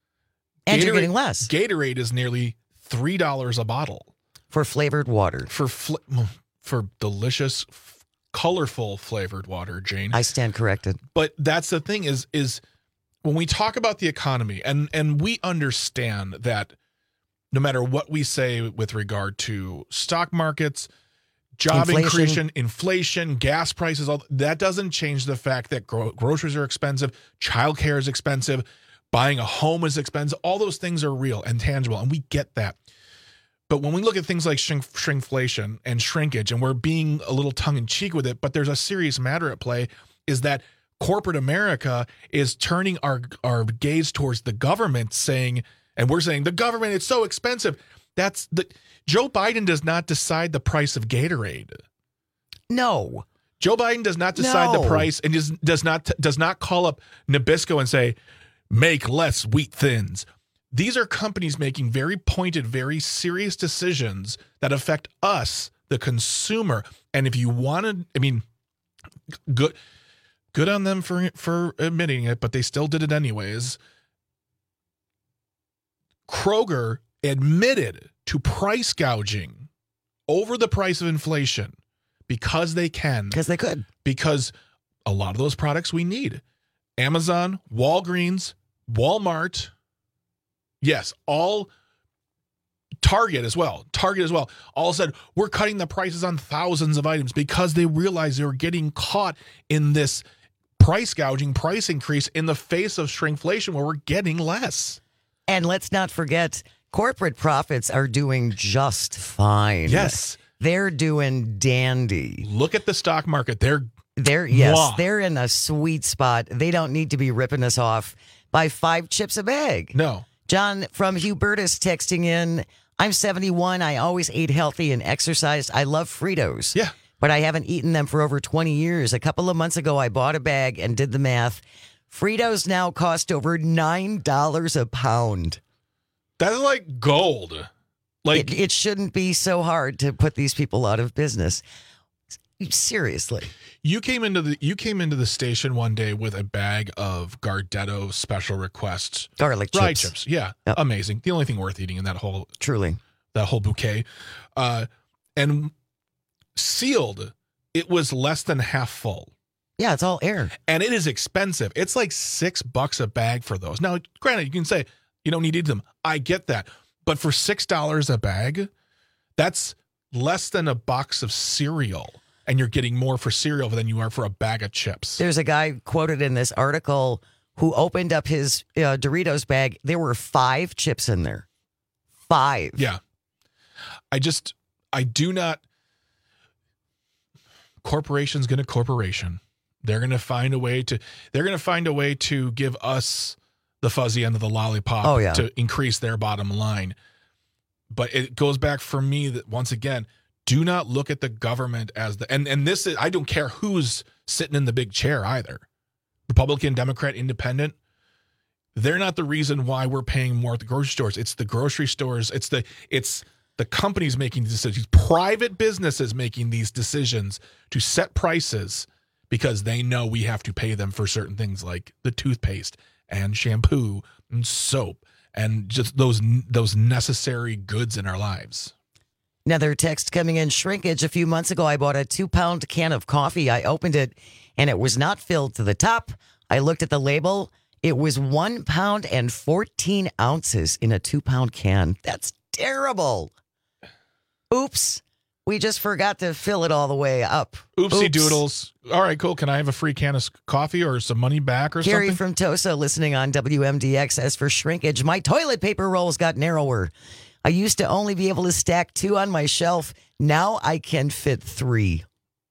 And Gatorade, you're getting less. Gatorade is nearly three dollars a bottle for flavored water. For fl- for delicious, f- colorful flavored water, Jane. I stand corrected. But that's the thing is is when we talk about the economy, and and we understand that no matter what we say with regard to stock markets, job inflation. increase, inflation, gas prices, all that doesn't change the fact that gro- groceries are expensive, childcare is expensive, buying a home is expensive. All those things are real and tangible, and we get that. But when we look at things like shrink- shrinkflation and shrinkage, and we're being a little tongue-in-cheek with it, but there's a serious matter at play, is that corporate America is turning our our gaze towards the government, saying, and we're saying, the government, it's so expensive. That's the Joe Biden does not decide the price of Gatorade. No. Joe Biden does not decide no. the price and does, does not does not call up Nabisco and say, make less Wheat Thins. These are companies making very pointed, very serious decisions that affect us, the consumer. And if you want to, I mean, good Good on them for for admitting it, but they still did it anyways. Kroger admitted to price gouging over the price of inflation because they can. Because they could. Because a lot of those products we need. Amazon, Walgreens, Walmart, yes, all Target as well. Target as well. All said, we're cutting the prices on thousands of items because they realized they were getting caught in this price gouging, price increase in the face of shrinkflation where we're getting less. And let's not forget, corporate profits are doing just fine. Yes. They're doing dandy. Look at the stock market. They're They're yes, Mwah. they're in a sweet spot. They don't need to be ripping us off by five chips a bag. No. John from Hubertus texting in, I'm seventy-one. I always ate healthy and exercised. I love Fritos. Yeah. But I haven't eaten them for over twenty years. A couple of months ago, I bought a bag and did the math. Fritos now cost over nine dollars a pound. That's like gold. Like it, it shouldn't be so hard to put these people out of business. Seriously. You came into the you came into the station one day with a bag of Gardetto special request garlic rye chips. chips. Yeah, yep. Amazing. The only thing worth eating in that whole truly that whole bouquet, uh, and sealed. It was less than half full. Yeah, it's all air, and it is expensive. It's like six bucks a bag for those. Now, granted, you can say you don't need to eat them. I get that, but for six dollars a bag, that's less than a box of cereal. And you're getting more for cereal than you are for a bag of chips. There's a guy quoted in this article who opened up his uh, Doritos bag. There were five chips in there. Five. Yeah. I just, I do not. Corporation's going to corporation. They're going to find a way to, they're going to find a way to give us the fuzzy end of the lollipop oh, yeah. to increase their bottom line. But it goes back for me that once again, do not look at the government as the, and, and this is, I don't care who's sitting in the big chair either. Republican, Democrat, Independent. They're not the reason why we're paying more at the grocery stores. It's the grocery stores. It's the, it's the companies making decisions, private businesses making these decisions to set prices because they know we have to pay them for certain things like the toothpaste and shampoo and soap and just those, those necessary goods in our lives. Another text coming in, shrinkage. A few months ago, I bought a two-pound can of coffee. I opened it, and it was not filled to the top. I looked at the label. It was one pound and fourteen ounces in a two-pound can. That's terrible. Oops. We just forgot to fill it all the way up. Oopsie Oops. doodles. All right, cool. Can I have a free can of coffee or some money back or Carrie something? from Tosa listening on W M D X says, for shrinkage, my toilet paper rolls got narrower. I used to only be able to stack two on my shelf. Now I can fit three.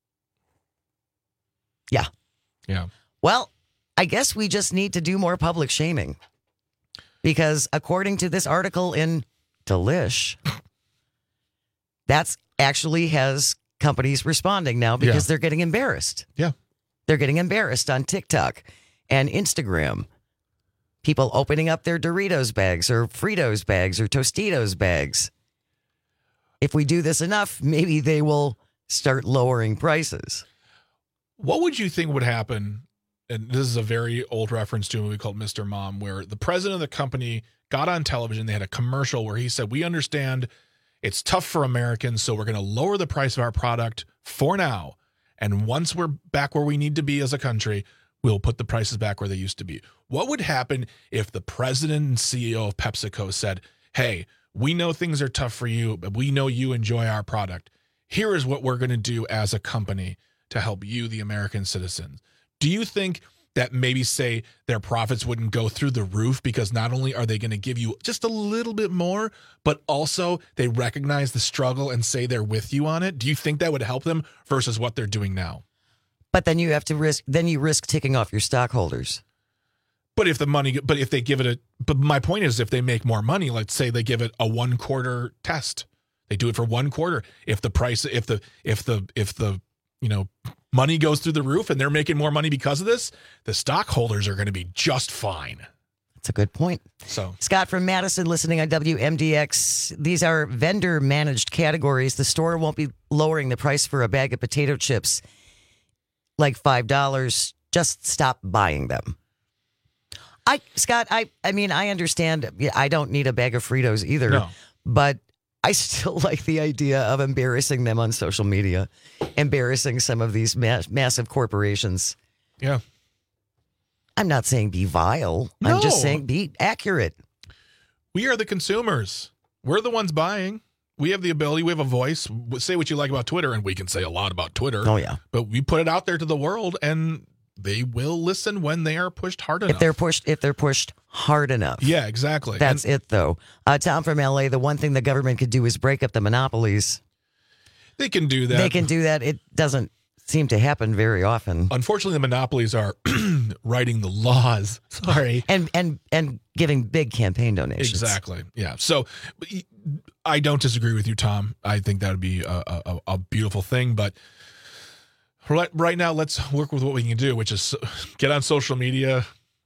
Yeah. Yeah. Well, I guess we just need to do more public shaming. Because according to this article in Delish, that's actually has companies responding now because Yeah. they're getting embarrassed. Yeah. They're getting embarrassed on TikTok and Instagram. People opening up their Doritos bags or Fritos bags or Tostitos bags. If we do this enough, maybe they will start lowering prices. What would you think would happen? And this is a very old reference to a movie called Mister Mom, where the president of the company got on television. They had a commercial where he said, we understand it's tough for Americans, so we're going to lower the price of our product for now. And once we're back where we need to be as a country, we'll put the prices back where they used to be. What would happen if the president and C E O of PepsiCo said, hey, we know things are tough for you, but we know you enjoy our product. Here is what we're going to do as a company to help you, the American citizens. Do you think that maybe, say, their profits wouldn't go through the roof because not only are they going to give you just a little bit more, but also they recognize the struggle and say they're with you on it? Do you think that would help them versus what they're doing now? But then you have to risk, then you risk ticking off your stockholders. But if the money, but if they give it a, but my point is if they make more money, let's say they give it a one quarter test, they do it for one quarter. If the price, if the, if the, if the, you know, money goes through the roof and they're making more money because of this, the stockholders are going to be just fine. That's a good point. So Scott from Madison listening on W M D X. These are vendor managed categories. The store won't be lowering the price for a bag of potato chips like five dollars just stop buying them. I, Scott, I, I mean, I understand. I don't need a bag of Fritos either, No. but I still like the idea of embarrassing them on social media, embarrassing some of these ma- massive corporations. Yeah. I'm not saying be vile. No. I'm just saying be accurate. We are the consumers. We're the ones buying. We have the ability. We have a voice. Say what you like about Twitter, and we can say a lot about Twitter. Oh, yeah. But we put it out there to the world, and they will listen when they are pushed hard enough. If they're pushed, if they're pushed hard enough. Yeah, exactly. That's and it, though. Uh, Tom from L A, the one thing the government could do is break up the monopolies. They can do that. They can do that. It doesn't seem to happen very often. Unfortunately, the monopolies are writing the laws. Sorry. And and and giving big campaign donations. Exactly. Yeah. So I don't disagree with you, Tom. I think that would be a, a, a beautiful thing. But right, right now, let's work with what we can do, which is get on social media.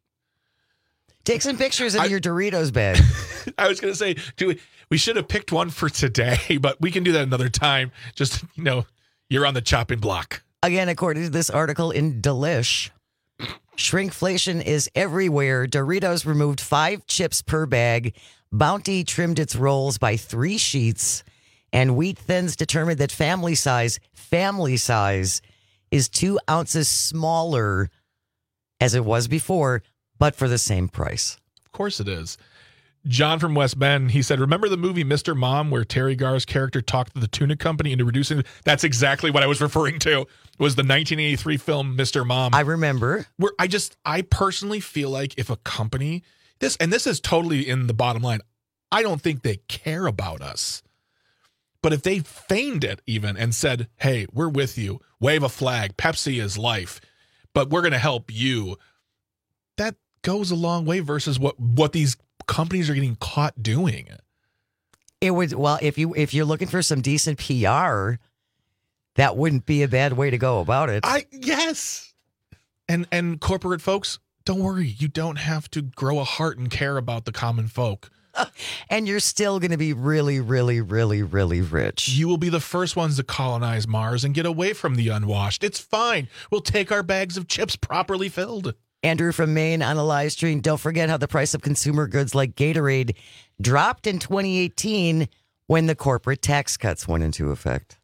Take some pictures of I, your Doritos bag. I was going to say, do we, we should have picked one for today, but we can do that another time. Just, you know, you're on the chopping block. Again, according to this article in Delish, shrinkflation is everywhere. Doritos removed five chips per bag. Bounty trimmed its rolls by three sheets. And Wheat Thins determined that family size, family size, is two ounces smaller as it was before, but for the same price. Of course it is. John from West Bend, he said, remember the movie Mister Mom where Terry Garr's character talked to the tuna company into reducing? That's exactly what I was referring to. It was the nineteen eighty-three film Mister Mom. I remember. Where I just, I personally feel like if a company, this, and this is totally in the bottom line, I don't think they care about us. But if they feigned it even and said, hey, we're with you, wave a flag, Pepsi is life, but we're going to help you, that goes a long way versus what, what these companies are getting caught doing. It would, well, if you if you're looking for some decent P R, that wouldn't be a bad way to go about it. I yes. And and corporate folks, don't worry, you don't have to grow a heart and care about the common folk. And you're still going to be really, really, really, really rich. You will be the first ones to colonize Mars and get away from the unwashed. It's fine. We'll take our bags of chips properly filled. Andrew from Maine on a live stream. Don't forget how the price of consumer goods like Gatorade dropped in twenty eighteen when the corporate tax cuts went into effect.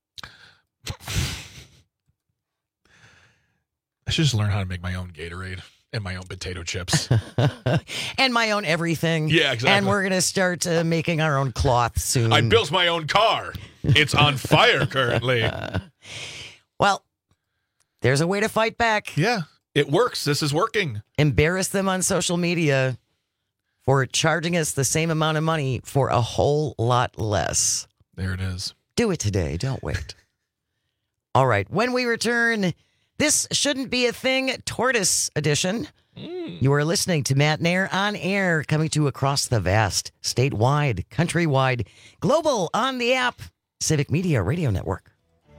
I should just learn how to make my own Gatorade and my own potato chips. And my own everything. Yeah, exactly. And we're going to start uh, making our own cloth soon. I built my own car. It's on fire currently. Well, there's a way to fight back. Yeah. It works. This is working. Embarrass them on social media for charging us the same amount of money for a whole lot less. There it is. Do it today. Don't wait. All right. When we return, this shouldn't be a thing, Tortoise edition. Mm. You are listening to Matt Nair on air, coming to you across the vast, statewide, countrywide, global on the app, Civic Media Radio Network.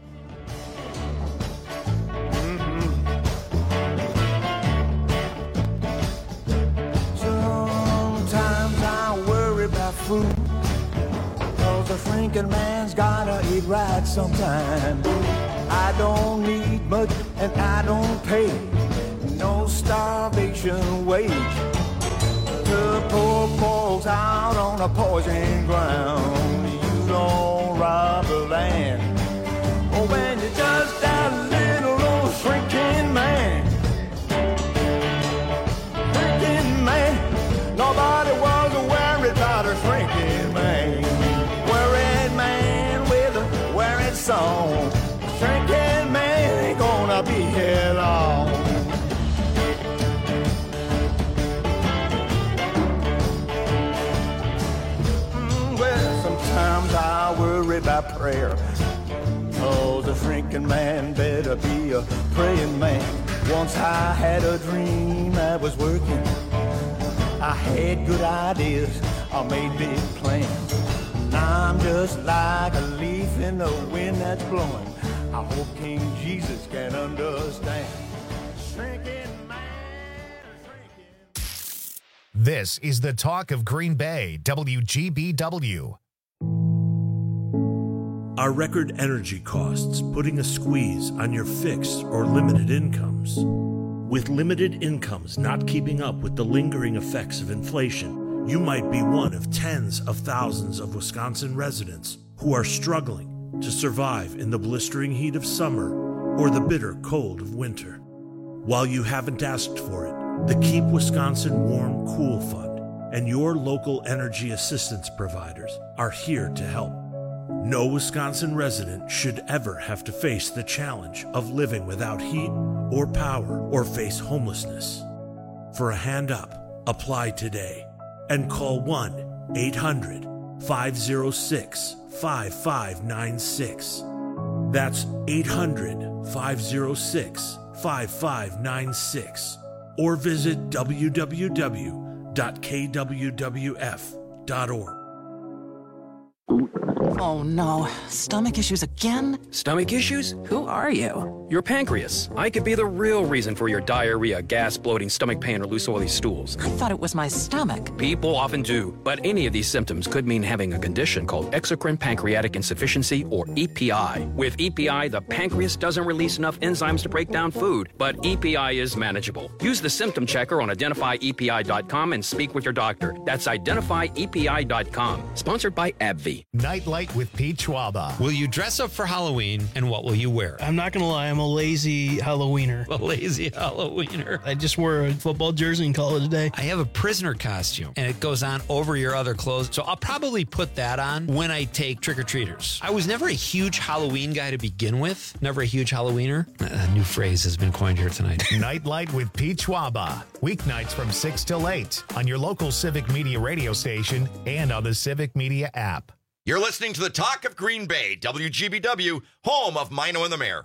Food, cause the thinking man's gotta eat right sometime. I don't need much and I don't pay no starvation wage to poor folks out on a poison ground. You don't rob the land, or when you're just that little old shrinking man. Shrinking man, nobody was worried about a shrinking man. Worried man with a worried song. Shrinking man ain't gonna be here long. Mm, well, sometimes I worry about prayer. Oh, the shrinking man better be a praying man. Once I had a dream I was working. I had good ideas, I made big plans. Now I'm just like a leaf in the wind that's blowing. I hope King Jesus can understand. Shrinking man, shrinking. This is the talk of Green Bay, W G B W. Are record energy costs putting a squeeze on your fixed or limited incomes? With limited incomes not keeping up with the lingering effects of inflation, you might be one of tens of thousands of Wisconsin residents who are struggling to survive in the blistering heat of summer or the bitter cold of winter. While you haven't asked for it, the Keep Wisconsin Warm Cool Fund and your local energy assistance providers are here to help. No Wisconsin resident should ever have to face the challenge of living without heat or power or face homelessness. For a hand up, apply today and call one eight hundred five oh six five five nine six. That's eight hundred five oh six five five nine six or visit w w w dot k w w f dot org. Oh no, stomach issues again? Stomach issues? Who are you? Your pancreas. I could be the real reason for your diarrhea, gas, bloating, stomach pain, or loose oily stools. I thought it was my stomach. People often do, but any of these symptoms could mean having a condition called exocrine pancreatic insufficiency, or E P I. With E P I, the pancreas doesn't release enough enzymes to break down food, but E P I is manageable. Use the symptom checker on identify E P I dot com and speak with your doctor. That's identify E P I dot com. Sponsored by AbbVie. Nightlight with Pete Schwaba. Will you dress up for Halloween, and what will you wear? I'm not going to lie, I'm a lazy Halloweener. A lazy Halloweener. I just wear a football jersey and call it a day. I have a prisoner costume, and it goes on over your other clothes, so I'll probably put that on when I take trick-or-treaters. I was never a huge Halloween guy to begin with. Never a huge Halloweener. A new phrase has been coined here tonight. Nightlight with Pete Schwaba. Weeknights from six till eight on your local Civic Media radio station and on the Civic Media app. You're listening to the Talk of Green Bay, W G B W, home of Mino and the Mayor.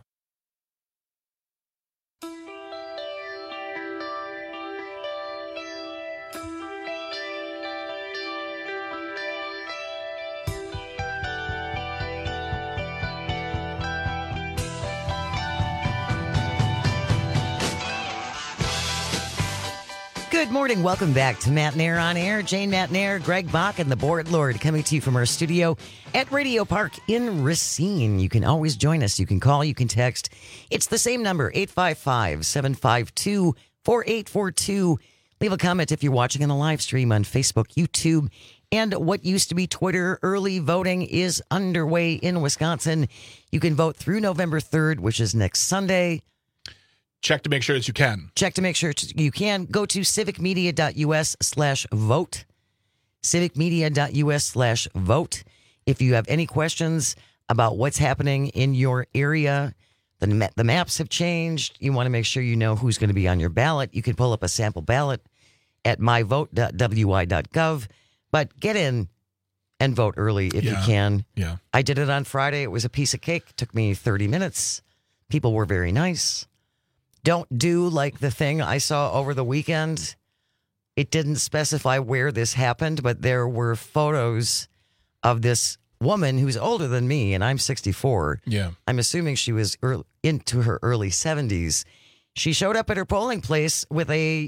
Good morning. Welcome back to Matt Nair on Air. Jane Matt Nair, Greg Bach, and the Board Lord coming to you from our studio at Radio Park in Racine. You can always join us. You can call, you can text. It's the same number, eight five five, seven five two, four eight four two. Leave a comment if you're watching on the live stream on Facebook, YouTube, and what used to be Twitter. Early voting is underway in Wisconsin. You can vote through November third, which is next Sunday. Check to make sure that you can. Check to make sure you can. Go to civicmedia.us slash vote. civicmedia.us slash vote. If you have any questions about what's happening in your area, the, ma- the maps have changed. You want to make sure you know who's going to be on your ballot. You can pull up a sample ballot at my vote dot w i dot gov. But get in and vote early if Yeah. you can. Yeah. I did it on Friday. It was a piece of cake. It took me thirty minutes. People were very nice. Don't do like the thing I saw over the weekend. It didn't specify where this happened, but there were photos of this woman who's older than me, and I'm sixty-four. Yeah. I'm assuming she was early, into her early seventies. She showed up at her polling place with a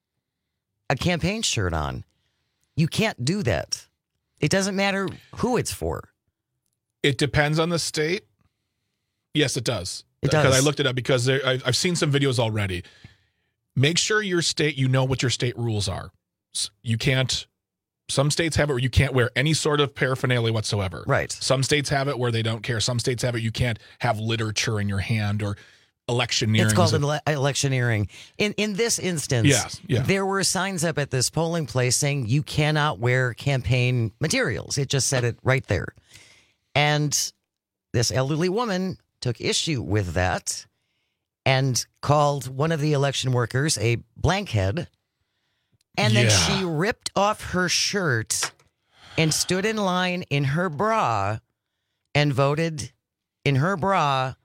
a campaign shirt on. You can't do that. It doesn't matter who it's for. It depends on the state. Yes, it does. It does. Because I looked it up because there, I've, I've seen some videos already. Make sure your state, you know what your state rules are. S- You can't, some states have it where you can't wear any sort of paraphernalia whatsoever. Right. Some states have it where they don't care. Some states have it, you can't have literature in your hand or electioneering. It's called ele- electioneering. In in this instance, Yes, yeah. there were signs up at this polling place saying you cannot wear campaign materials. It just said it right there. And this elderly woman took issue with that and called one of the election workers a blankhead. And then Yeah. she ripped off her shirt and stood in line in her bra and voted in her bra.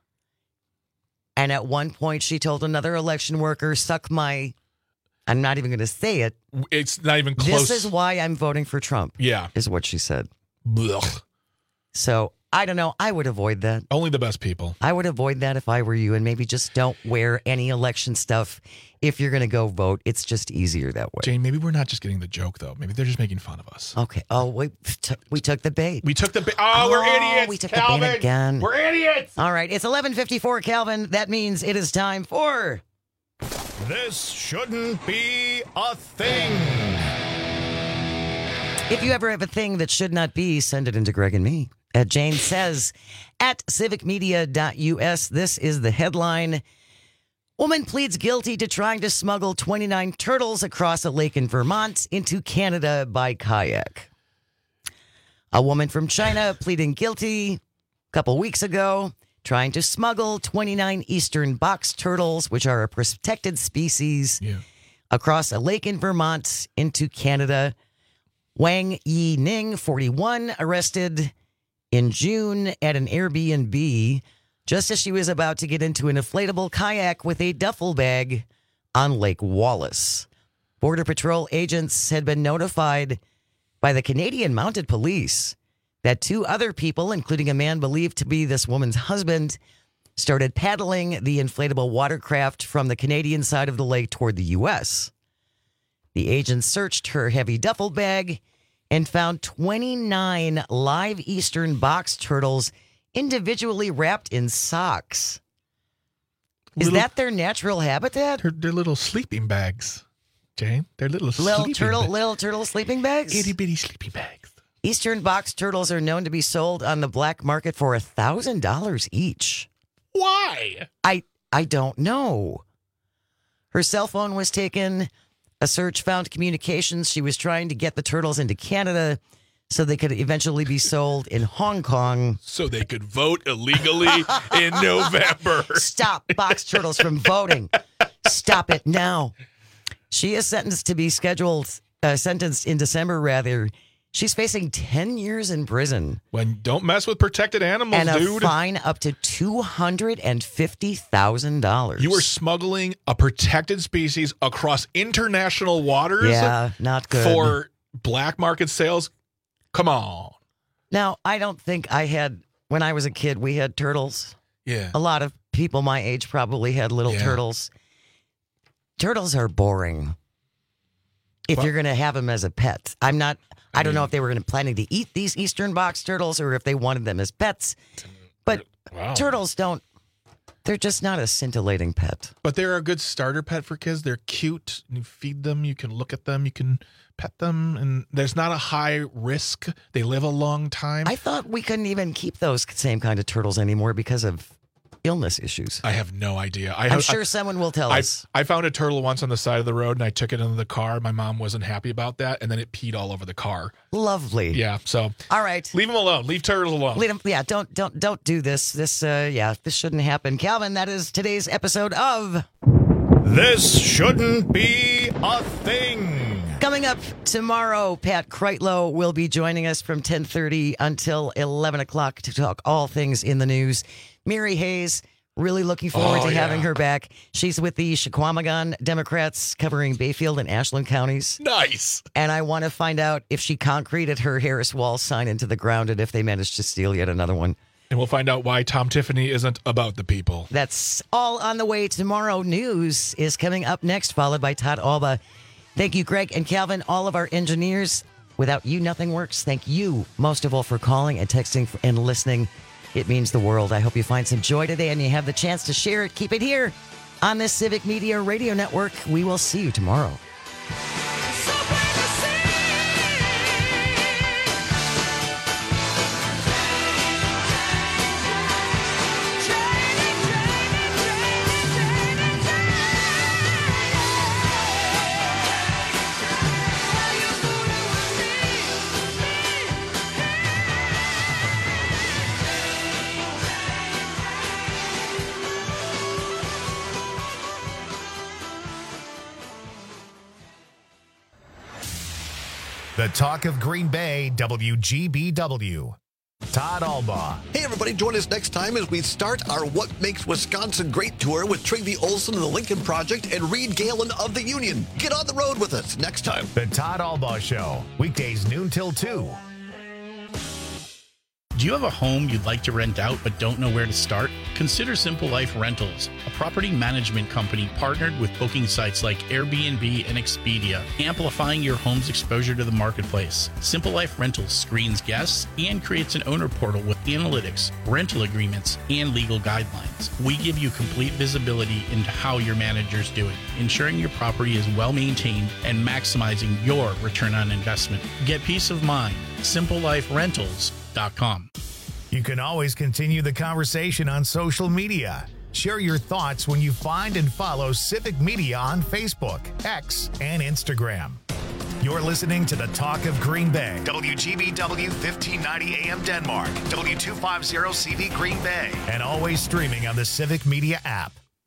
And at one point, she told another election worker, suck my, I'm not even going to say it. It's not even close. This is why I'm voting for Trump. Yeah. Is what she said. Blech. So I don't know. I would avoid that. Only the best people. I would avoid that if I were you, and maybe just don't wear any election stuff if you're going to go vote. It's just easier that way. Jane, maybe we're not just getting the joke, though. Maybe they're just making fun of us. Okay. Oh, we t- we took the bait. We took the bait. Oh, we're idiots. We took Calvin. the bait again. We're idiots. All right. It's eleven fifty-four, Calvin. That means it is time for This shouldn't be a thing. If you ever have a thing that should not be, send it into Greg and me at Jane Says at civic media dot U S. This is the headline. Woman pleads guilty to trying to smuggle twenty-nine turtles across a lake in Vermont into Canada by kayak. A woman from China pleading guilty a couple weeks ago, trying to smuggle twenty-nine eastern box turtles, which are a protected species, yeah. across a lake in Vermont into Canada. Wang Yi Ning, forty-one, arrested in June at an Airbnb just as she was about to get into an inflatable kayak with a duffel bag on Lake Wallace. Border Patrol agents had been notified by the Canadian Mounted Police that two other people, including a man believed to be this woman's husband, started paddling the inflatable watercraft from the Canadian side of the lake toward the U S. The agents searched her heavy duffel bag and found twenty-nine live eastern box turtles individually wrapped in socks. Is Little, that their natural habitat? They're, they're little sleeping bags, Jane. They're little, little sleeping turtle, bags. Little turtle sleeping bags? Itty bitty sleeping bags. Eastern box turtles are known to be sold on the black market for one thousand dollars each. Why? I I don't know. Her cell phone was taken. A search found communications. She was trying to get the turtles into Canada so they could eventually be sold in Hong Kong. So they could vote illegally in November. Stop box turtles from voting. Stop it now. She is sentenced to be scheduled, uh, sentenced in December, rather. She's facing ten years in prison. When don't mess with protected animals, and a dude. fine up to two hundred fifty thousand dollars. You are smuggling a protected species across international waters? Yeah, not good. For black market sales? Come on. Now, I don't think I had, when I was a kid, we had turtles. Yeah. A lot of people my age probably had little Yeah. turtles. Turtles are boring if Well- you're going to have them as a pet. I'm not, I, don't know if they were gonna, planning to eat these eastern box turtles or if they wanted them as pets. But Wow. turtles don't, they're just not a scintillating pet. But they're a good starter pet for kids. They're cute. You feed them. You can look at them. You can pet them. And there's not a high risk. They live a long time. I thought we couldn't even keep those same kind of turtles anymore because of illness issues. I have no idea. I I'm have, sure I, someone will tell I, us. I found a turtle once on the side of the road and I took it into the car. My mom wasn't happy about that. And then it peed all over the car. Lovely. Yeah. So all right. Leave them alone. Leave turtles alone. Leave them, yeah, don't don't don't do this. This uh yeah, this shouldn't happen. Calvin, that is today's episode of This Shouldn't Be a Thing. Coming up tomorrow, Pat Kreitlow will be joining us from ten thirty until eleven o'clock to talk all things in the news. Mary Hayes, really looking forward Oh, to yeah. having her back. She's with the Chequamegon Democrats covering Bayfield and Ashland counties. Nice. And I want to find out if she concreted her Harris Wall sign into the ground and if they managed to steal yet another one. And we'll find out why Tom Tiffany isn't about the people. That's all on the way tomorrow. News is coming up next, followed by Todd Alba. Thank you, Greg and Calvin, all of our engineers. Without you, nothing works. Thank you, most of all, for calling and texting and listening. It means the world. I hope you find some joy today and you have the chance to share it. Keep it here on this Civic Media Radio Network. We will see you tomorrow. The Talk of Green Bay, W G B W. Todd Alba. Hey, everybody, join us next time as we start our What Makes Wisconsin Great tour with Trygve Olsen of the Lincoln Project and Reed Galen of the Union. Get on the road with us next time. The Todd Alba Show, weekdays noon till two. Do you have a home you'd like to rent out but don't know where to start? Consider Simple Life Rentals, a property management company partnered with booking sites like Airbnb and Expedia, amplifying your home's exposure to the marketplace. Simple Life Rentals screens guests and creates an owner portal with analytics, rental agreements, and legal guidelines. We give you complete visibility into how your manager's doing, ensuring your property is well maintained and maximizing your return on investment. Get peace of mind. simple life rentals dot com. You can always continue the conversation on social media. Share your thoughts when you find and follow Civic Media on Facebook, X, and Instagram. You're listening to the Talk of Green Bay. W G B W fifteen ninety A M Denmark, W two fifty C V Green Bay, and always streaming on the Civic Media app.